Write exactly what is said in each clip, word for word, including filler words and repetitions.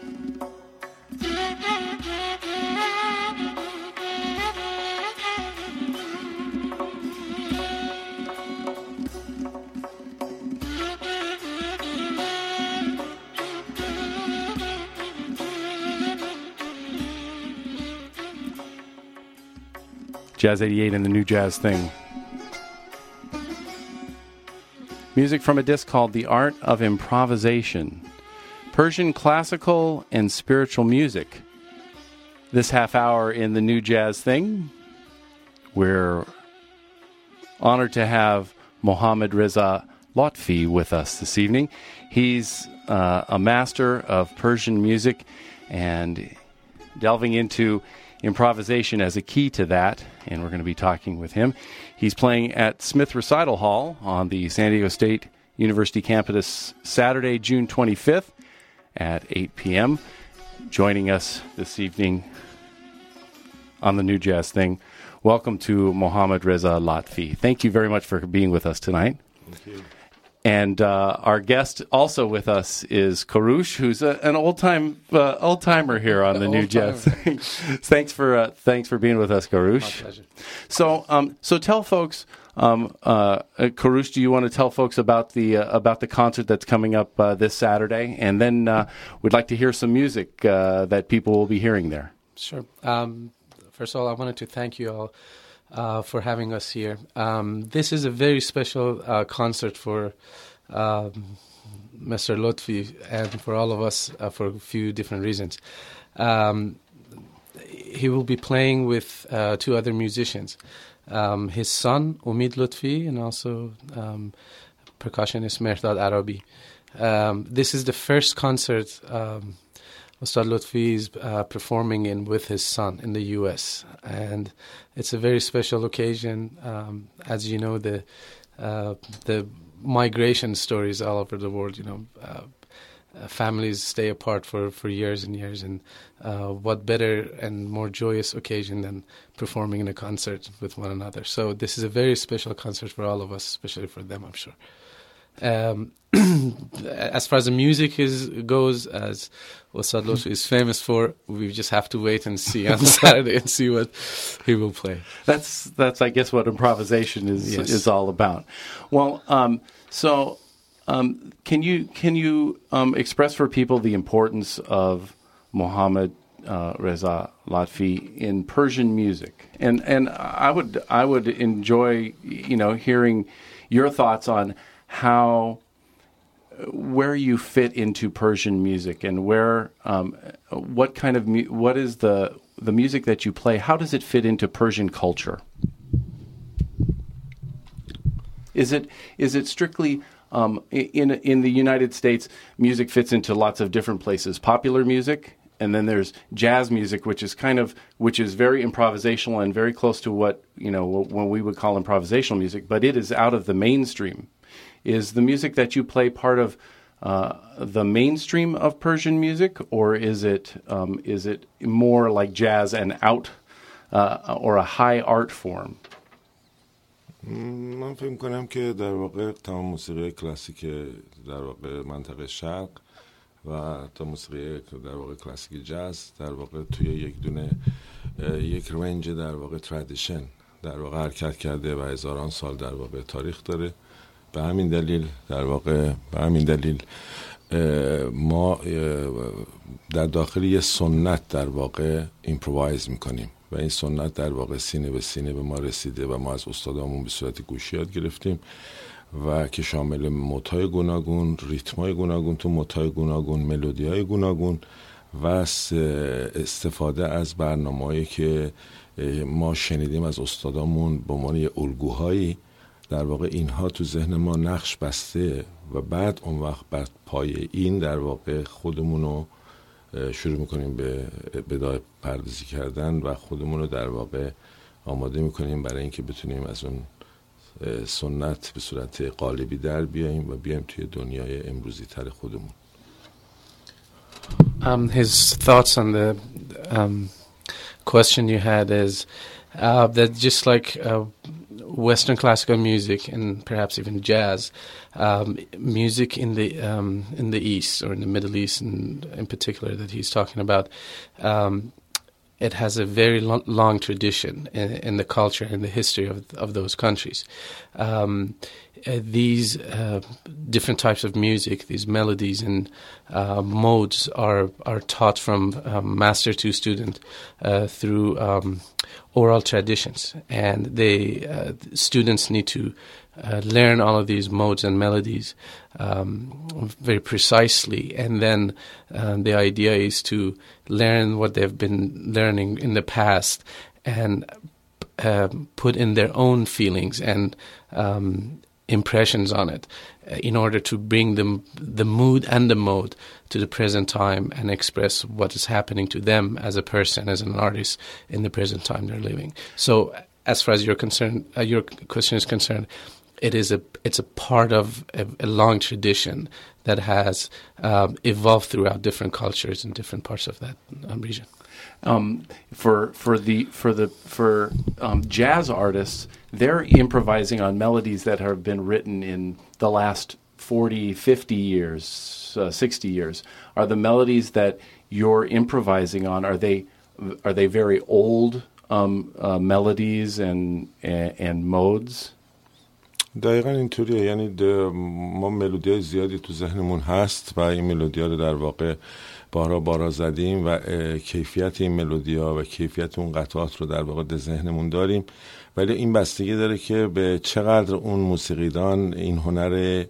Jazz eighty-eight and the New Jazz Thing. Music from a disc called The Art of Improvisation. Persian classical and spiritual music. This half hour in the New Jazz Thing, we're honored to have Mohammad Reza Lotfi with us this evening. He's uh, a master of Persian music and delving into improvisation as a key to that, and we're going to be talking with him. He's playing at Smith Recital Hall on the San Diego State University campus Saturday, June twenty-fifth at eight p.m. Joining us this evening on the New Jazz Thing. Welcome to Mohammad Reza Lotfi. Thank you very much for being with us tonight. Thank you. And uh, our guest also with us is Karush, who's a, an old-time uh, old-timer here on the New Jazz Thing. thanks for uh, thanks for being with us, Karush. My pleasure. So, um, so tell folks, um, uh, Karush, do you want to tell folks about the uh, about the concert that's coming up uh, this Saturday, and then uh, we'd like to hear some music uh, that people will be hearing there. Sure. Um, first of all, I wanted to thank you all Uh, for having us here. Um, this is a very special uh, concert for um, Mister Lotfi and for all of us uh, for a few different reasons. Um, he will be playing with uh, two other musicians, um, his son, Umid Lotfi, and also um, percussionist Mehrdad Arabi. Um, this is the first concert um, Ustad Lotfi is uh, performing in with his son in the U S, and it's a very special occasion. Um, as you know, the uh, the migration stories all over the world, you know, uh, uh, families stay apart for, for years and years, and uh, what better and more joyous occasion than performing in a concert with one another. So this is a very special concert for all of us, especially for them, I'm sure. Um, as far as the music is goes, as Ustad Lotfi is famous for, we just have to wait and see on Saturday and see what he will play. That's that's I guess what improvisation is Yes. is all about. Well, um, so um, can you can you um, express for people the importance of Mohammad uh, Reza Lotfi in Persian music? And and I would I would enjoy you know hearing your thoughts on how, where you fit into Persian music, and where, um, what kind of, mu- what is the the music that you play? How does it fit into Persian culture? Is it is it strictly um, in in the United States? Music fits into lots of different places. Popular music, and then there's jazz music, which is kind of which is very improvisational and very close to what you know what we would call improvisational music, but it is out of the mainstream. Is the music that you play part of uh, the mainstream of Persian music, or is it um, is it more like jazz and out uh, or a high art form? من فکر کنم که در واقع تمام موسیقی کلاسیک در واقع منطقه شرق و تا موسیقی در واقع کلاسیک جاز در واقع توی یک دونه یک رنج در واقع ترادیشن در واقع حرکت کرده و هزاران سال در واقع تاریخ داره. به همین دلیل در واقع به همین دلیل ما در داخل یه سنت در واقع ایمپرووایز میکنیم و این سنت در واقع سینه به سینه به ما رسیده و ما از استادامون به صورت گوشی یاد گرفتیم و که شامل موتای گوناگون، ریتمای گوناگون، تو موتای گوناگون، ملودیای گوناگون و استفاده از برنامه‌ای که ما شنیدیم از استادامون به عنوان یه الگوهایی، در واقع اینها تو ذهن ما نقش بسته و بعد اون وقت بر پای این در واقع خودمون رو شروع میکنیم به بدای پردازی کردن و خودمون رو در واقع آماده میکنیم برای اینکه بتونیم از اون سنت به صورت قالبی در بیاییم و بیایم توی دنیای امروزی تر خودمون. Um, his thoughts on the um, question you had is uh, that just like uh, Western classical music and perhaps even jazz, um, music in the um, in the East or in the Middle East, in, in particular, that he's talking about, um, it has a very lo- long tradition in, in the culture and the history of of those countries. Um, uh, these uh, different types of music, these melodies and uh, modes, are are taught from um, master to student uh, through um, oral traditions, and they uh, students need to uh, learn all of these modes and melodies um, very precisely, and then uh, the idea is to learn what they've been learning in the past and uh, put in their own feelings and um, impressions on it uh, in order to bring them the mood and the mode to the present time and express what is happening to them as a person, as an artist in the present time they're living. So as far as your concern, uh, your question is concerned, it is a it's a part of a, a long tradition that has um, evolved throughout different cultures in different parts of that um, region. Um, for for the for the for um, jazz artists, they're improvising on melodies that have been written in the last forty, fifty years, uh, sixty years. Are the melodies that you're improvising on, are they are they very old um, uh, melodies and, and and modes? دقیقا اینطوریه. یعنی ما ملودی‌های زیادی تو ذهنمون هست و این ملودی‌ها رو در واقع بارها بارها زدیم و کیفیت این ملودی‌ها و کیفیت اون قطعات رو در واقع در ذهنمون داریم، ولی این بستگی داره که به چقدر اون موسیقیدان این هنر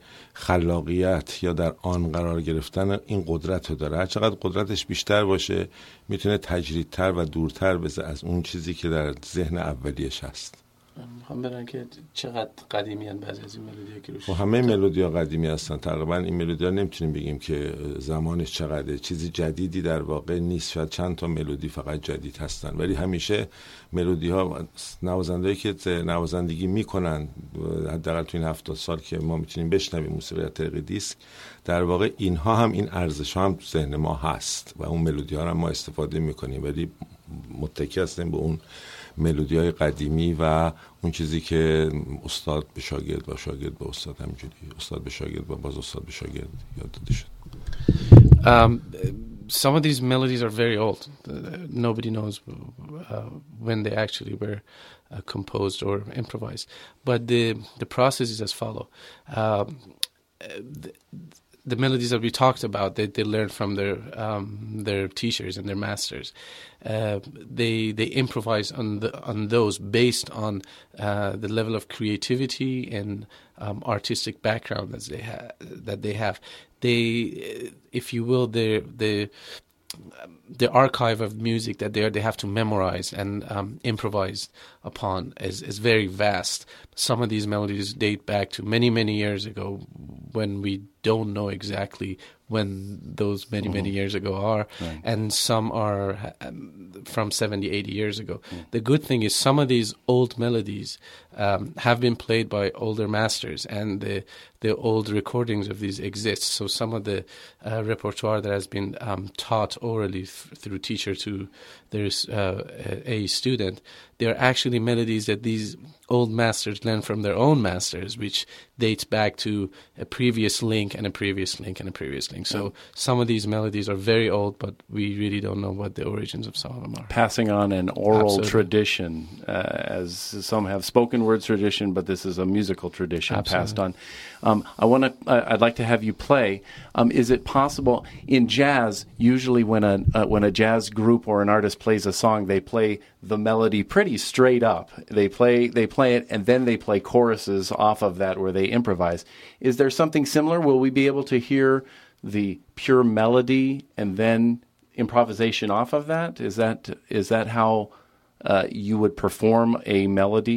خلاقیت یا در آن قرار گرفتن این قدرت رو داره. هر چقدر قدرتش بیشتر باشه میتونه تجریدتر و دورتر بزه از اون چیزی که در ذهن اولیش هست. میخوام برن که چقدر قدیمی هستن بعضی از این ملودی‌ها که روش. و همه ملودی‌ها قدیمی هستن تقریبا. این ملودی‌ها نمیتونیم بگیم که زمانش چقدره، چیزی جدیدی در واقع نیست. شاید چند تا ملودی فقط جدید هستن، ولی همیشه ملودی‌ها نوازندهایی که نوازندگی میکنن حداقل تو این هفتاد سال که ما میتونیم بشنویم موسیقی از طریق دیسک، در واقع اینها هم این ارزش‌ها هم تو ذهن ما هست و اون ملودی‌ها رو ما استفاده میکنیم، ولی متکی هستیم به اون ملودی‌های قدیمی و اون چیزی که استاد به شاگرد و شاگرد به استاد، همینجوری استاد به شاگرد و باز استاد به شاگرد یاد داده شد. Um, some of these melodies are very old. Uh, nobody knows uh, when they actually were uh, composed or improvised. But the the process is as follow. Um, the, the melodies that we talked about, they they learn from their um, their teachers and their masters. Uh, they they improvise on the on those based on uh, the level of creativity and um, artistic background that they have. That they have. They, if you will, the the the archive of music that they are, they have to memorize and um, improvise upon is is very vast. Some of these melodies date back to many many years ago, when we don't know exactly when those many mm-hmm. many years ago are, right. And some are um, from seventy, eighty years ago. Mm. The good thing is some of these old melodies um, have been played by older masters, and the the old recordings of these exist. So some of the uh, repertoire that has been um, taught orally th- through teacher to their uh, a student, they are actually melodies that these old masters learn from their own masters, which dates back to a previous link and a previous link and a previous link. So yeah. Some of these melodies are very old, but we really don't know what the origins of some of them are. Passing on an oral Absolutely. tradition, uh, as some have spoken word tradition, but this is a musical tradition. Absolutely. Passed on. Um, I want to. I'd like to have you play. Um, is it possible in jazz? Usually, when a uh, when a jazz group or an artist plays a song, they play the melody pretty straight up. They play they play it, and then they play choruses off of that where they improvise. Is there something similar? Will we be able to hear the pure melody and then improvisation off of that? Is that is that how uh, you would perform a melody?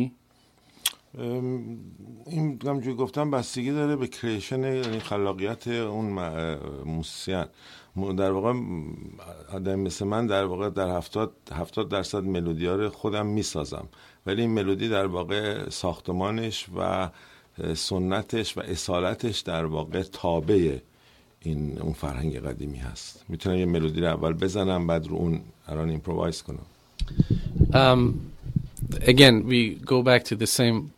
این همونجوری گفتم بستگی داره به کریشن، یعنی خلاقیت اون موسیقین. در واقع آدم مثل من در واقع در هفتاد هفتاد درصد ملودی ها رو خودم میسازم، ولی این ملودی در واقع ساختمانش و سنتش و اصالتش در واقع تابع این اون فرهنگ قدیمی هست. میتونم یه ملودی رو اول بزنم بعد رو اون الان ایمپرووایز کنم. Um, again, we go back to the same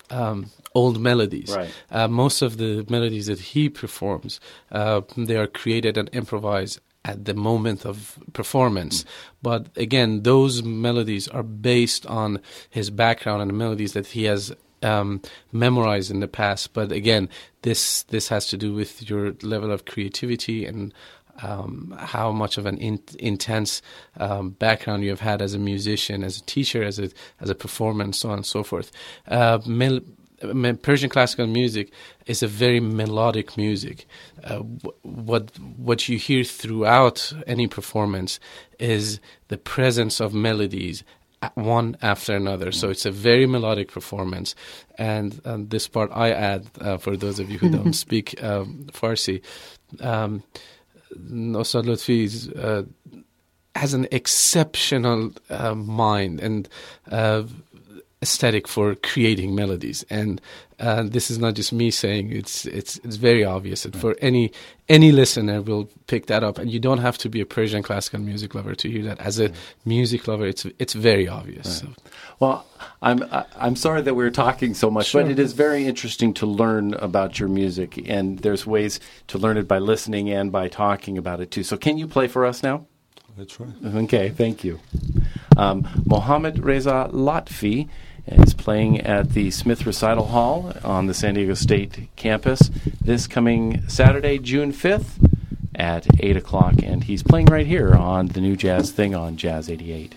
um, old melodies. Right. Uh, most of the melodies that he performs, uh, they are created and improvised at the moment of performance. Mm. But again, those melodies are based on his background and the melodies that he has um, memorized in the past. But again, this this has to do with your level of creativity and um, how much of an in, intense um, background you have had as a musician, as a teacher, as a as a performer, and so on and so forth. Uh, mel- Persian classical music is a very melodic music. Uh, what what you hear throughout any performance is the presence of melodies, one after another. So it's a very melodic performance. And um, this part I add uh, for those of you who don't speak um, Farsi. Um, Ustad Lutfi uh, has an exceptional uh, mind and uh, aesthetic for creating melodies, and uh, this is not just me saying it's it's it's very obvious that for any any listener will pick that up, and you don't have to be a Persian classical music lover to hear that. As a music lover, it's it's very obvious. Right. So. Well, I'm I'm sorry that we're talking so much, sure. But it is very interesting to learn about your music, and there's ways to learn it by listening and by talking about it too. So, can you play for us now? That's right. Okay, thank you. Um, Mohammad Reza Lotfi is playing at the Smith Recital Hall on the San Diego State campus this coming Saturday, June fifth at eight o'clock. And he's playing right here on the New Jazz Thing on Jazz eighty-eight.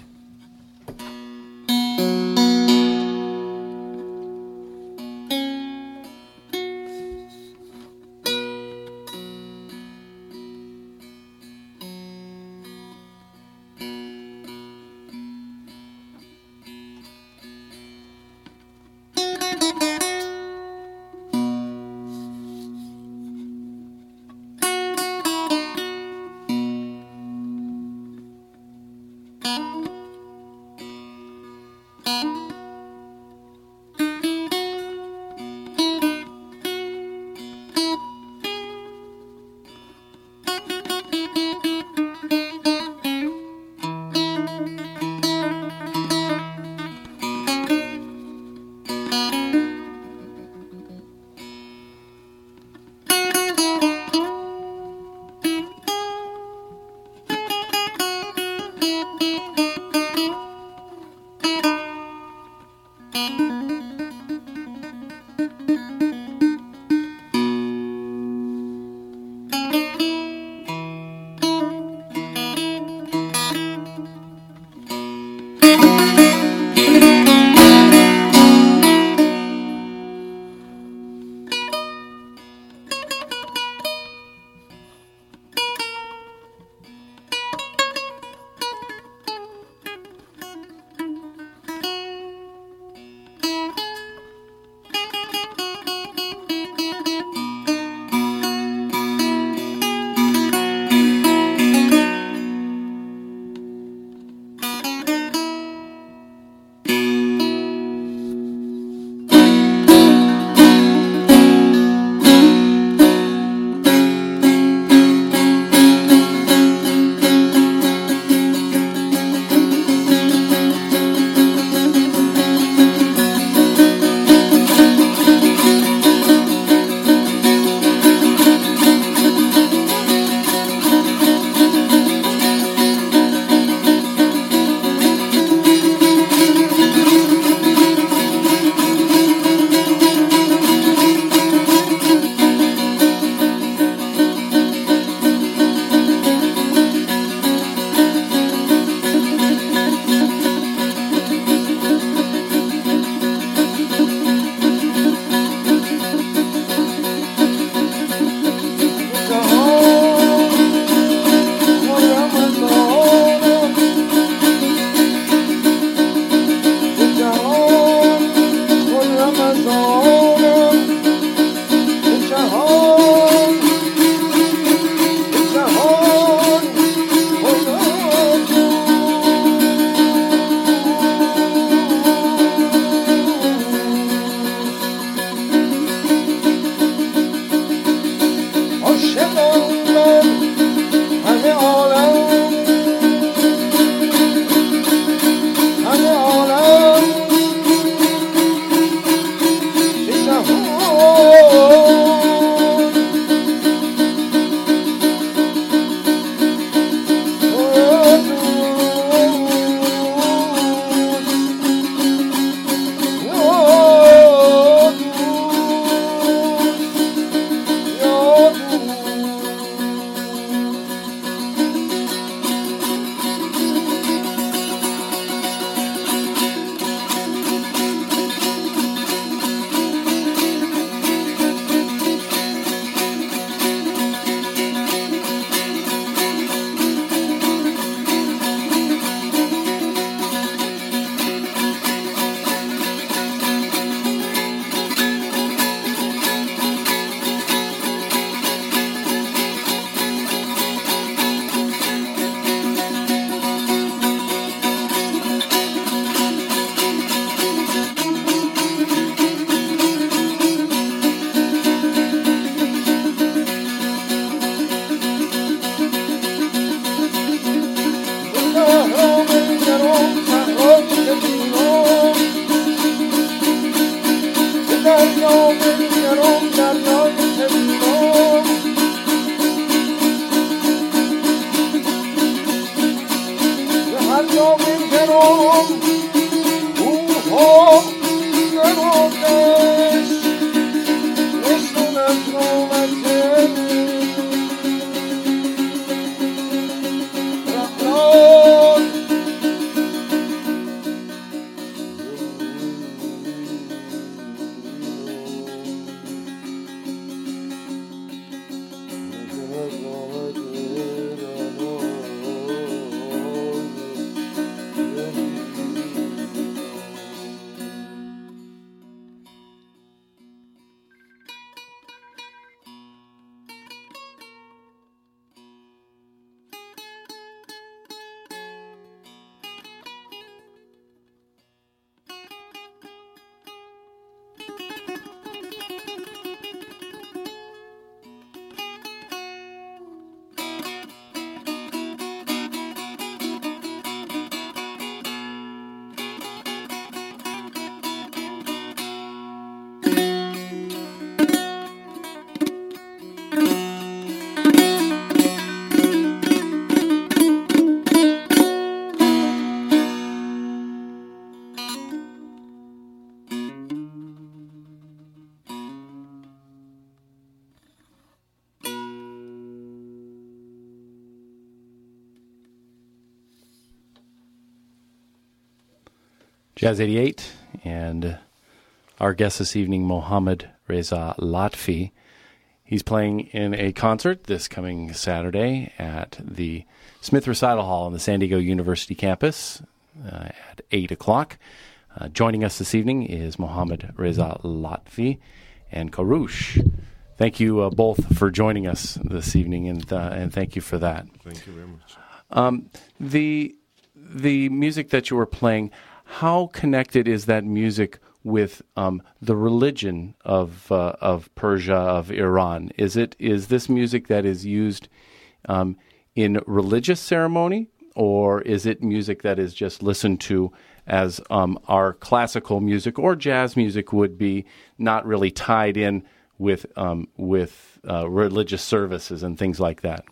Jazz eighty-eight, and our guest this evening, Mohammad Reza Lotfi. He's playing in a concert this coming Saturday at the Smith Recital Hall on the San Diego University campus uh, at eight o'clock. Uh, joining us this evening is Mohammad Reza Lotfi and Karouche. Thank you uh, both for joining us this evening, and uh, and thank you for that. Thank you very much. Um, the the music that you were playing, how connected is that music with um, the religion of uh, of Persia, of Iran? Is it is this music that is used um, in religious ceremony, or is it music that is just listened to as um, our classical music or jazz music would be, not really tied in with um, with uh, religious services and things like that?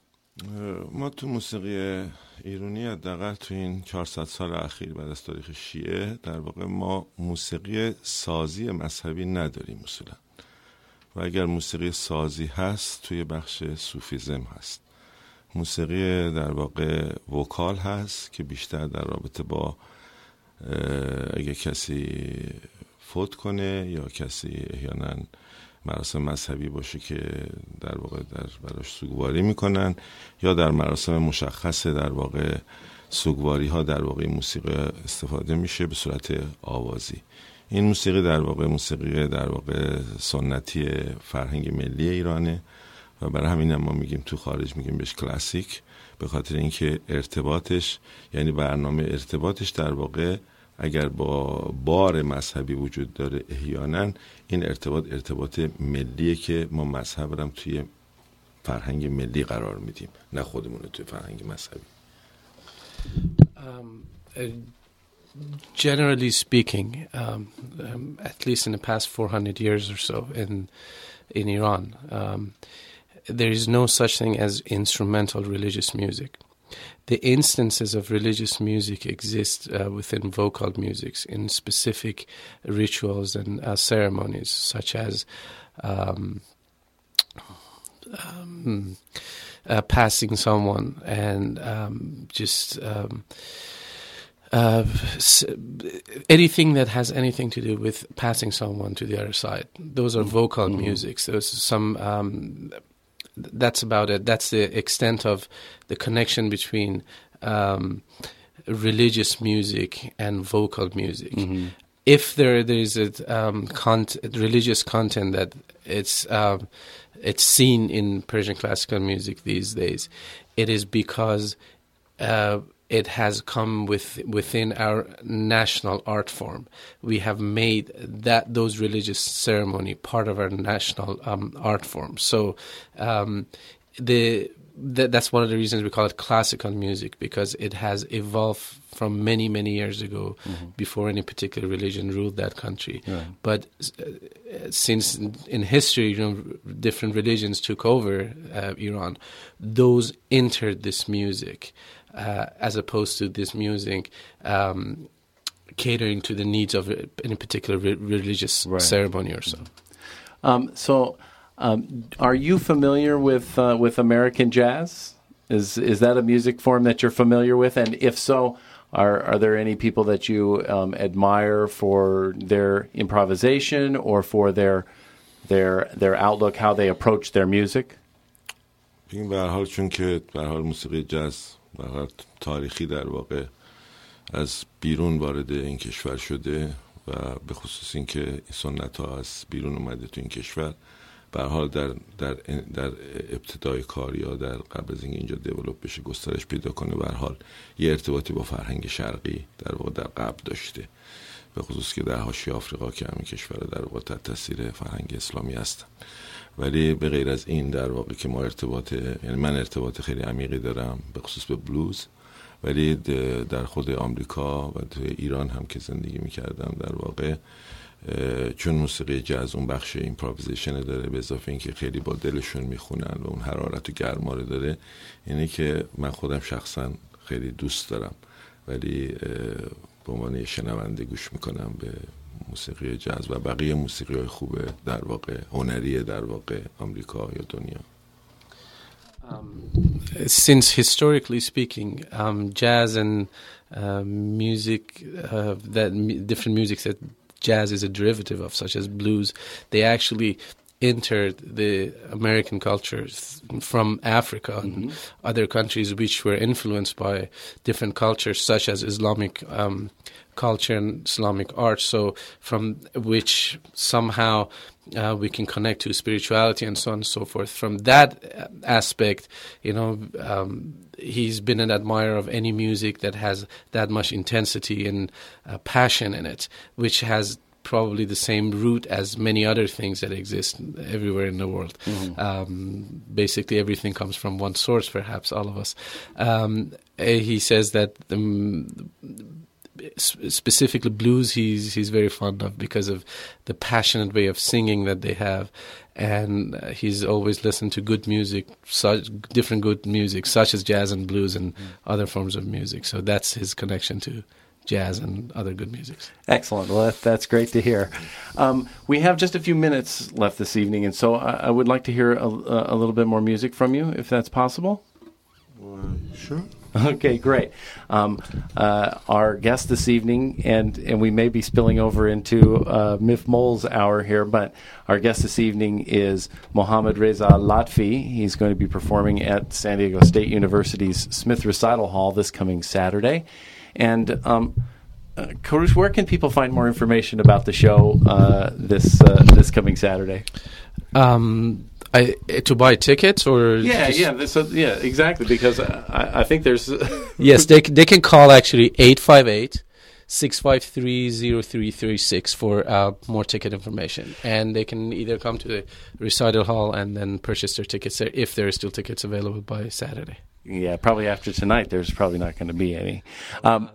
ما تو موسیقی ایرانی حداقل تو این چهارصد سال اخیر بعد از تاریخ شیعه در واقع ما موسیقی سازی مذهبی نداریم اصولا، و اگر موسیقی سازی هست توی بخش صوفیزم هست. موسیقی در واقع وکال هست که بیشتر در رابطه با اگه کسی فوت کنه یا کسی احیانا مراسم مذهبی باشه که در واقع در براش سوگواری میکنن، یا در مراسم مشخص در واقع سوگواری ها در واقع موسیقی استفاده میشه به صورت آوازی. این موسیقی در واقع موسیقی در واقع سنتی فرهنگ ملی ایرانه و برای همین ما میگیم تو خارج میگیم بهش کلاسیک، به خاطر اینکه ارتباطش یعنی برنامه ارتباطش در واقع اگر با بار مذهبی وجود داره احیانا این ارتباط ارتباط ملیه که ما مذهب رو توی فرهنگ ملی قرار میدیم، نه خودمون رو توی فرهنگ مذهبی. Um, uh, generally speaking, um, um, at least in the past four hundred years or so in in Iran, um, there is no such thing as instrumental religious music. The instances of religious music exist uh, within vocal musics in specific rituals and uh, ceremonies, such as um, um, uh, passing someone and um, just um, uh, anything that has anything to do with passing someone to the other side. Those are vocal mm-hmm. musics. Those are some... Um, That's about it. That's the extent of the connection between um, religious music and vocal music. Mm-hmm. If there there is a um, cont- religious content that it's um, it's seen in Persian classical music these days, it is because uh, it has come with within our national art form. We have made that those religious ceremony part of our national um, art form. So um, the th- that's one of the reasons we call it classical music, because it has evolved from many, many years ago, mm-hmm. before any particular religion ruled that country. Right. But uh, since in, in history, you know, different religions took over uh, Iran, those entered this music uh, as opposed to this music um, catering to the needs of any particular re- religious right. ceremony or so. Um, so, um, are you familiar with uh, with American jazz? Is is that a music form that you're familiar with? And if so, are are there any people that you um, admire for their improvisation or for their their their outlook, how they approach their music? ببین به هر حال چون که به هر حال موسیقی جاز به هر حال تاریخی در واقع از بیرون وارد این کشور شده و به خصوص این که سنت ها از بیرون اومده تو این کشور، به هر حال در در در ابتدای کار یا در قبل از اینکه اینجا دیولپ بشه گسترش پیدا کنه، به هر حال یه ارتباطی با فرهنگ شرقی در واقع در قبل داشته، به خصوص که در حاشیه آفریقا که همین کشور در واقع تحت تاثیر فرهنگ اسلامی هستن. ولی به غیر از این در واقع که ما ارتباط، یعنی من ارتباط خیلی عمیقی دارم به خصوص به بلوز، ولی در خود آمریکا و تو ایران هم که زندگی میکردم در واقع چون موسیقی جاز اون بخش ایمپروویزیشن داره، به اضافه اینکه خیلی با دلشون میخونن و اون حرارت و گرما رو داره، یعنی که من خودم شخصا خیلی دوست دارم، ولی به عنوان شنونده گوش میکنم به موسیقی جاز و بقیه موسیقی های خوبه در واقع هنری در واقع آمریکا یا دنیا. Um, since historically speaking, um, jazz and uh, music, uh, that m- different musics that jazz is a derivative of, such as blues, they actually entered the American culture from Africa mm-hmm. and other countries which were influenced by different cultures, such as Islamic um, culture and Islamic art. So from which somehow uh, we can connect to spirituality and so on and so forth. From that aspect, you know, um, he's been an admirer of any music that has that much intensity and uh, passion in it, which has probably the same root as many other things that exist everywhere in the world. Mm-hmm. Um, basically, everything comes from one source, perhaps, all of us. Um, he says that the, specifically blues he's he's very fond of because of the passionate way of singing that they have, and uh, he's always listened to good music, such different good music, such as jazz and blues and mm-hmm. other forms of music. So that's his connection to jazz and other good music. Excellent. Well, that, that's great to hear. Um, we have just a few minutes left this evening, and so I, I would like to hear a, a little bit more music from you, if that's possible. Uh, sure. Okay, great. Um, uh, our guest this evening, and, and we may be spilling over into uh, Mif Mole's hour here, but our guest this evening is Mohammad Reza Latfi. He's going to be performing at San Diego State University's Smith Recital Hall this coming Saturday. And um, uh, Kourosh, where can people find more information about the show uh, this uh, this coming Saturday? Um, I, to buy tickets or yeah, yeah, so, yeah, exactly. Because I, I think there's yes, they they can call actually eight five eight, six five three, zero three three six for uh, more ticket information, and they can either come to the recital hall and then purchase their tickets there if there are still tickets available by Saturday. Yeah, probably after tonight, there's probably not going to be any. Um,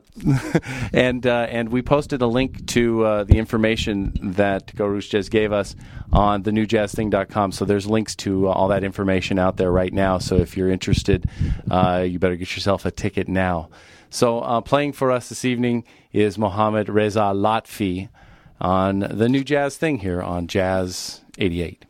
and uh, and we posted a link to uh, the information that Kourosh just gave us on the new jazz thing dot com. So there's links to uh, all that information out there right now. So if you're interested, uh, you better get yourself a ticket now. So uh, playing for us this evening is Mohammad Reza Latfi on the New Jazz Thing here on Jazz eighty-eight.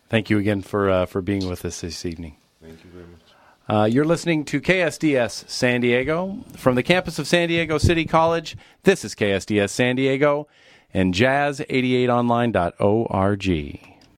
Thank you again for uh, for being with us this evening. Thank you very much. Uh, you're listening to K S D S San Diego. From the campus of San Diego City College, this is K S D S San Diego and jazz eighty-eight online dot org.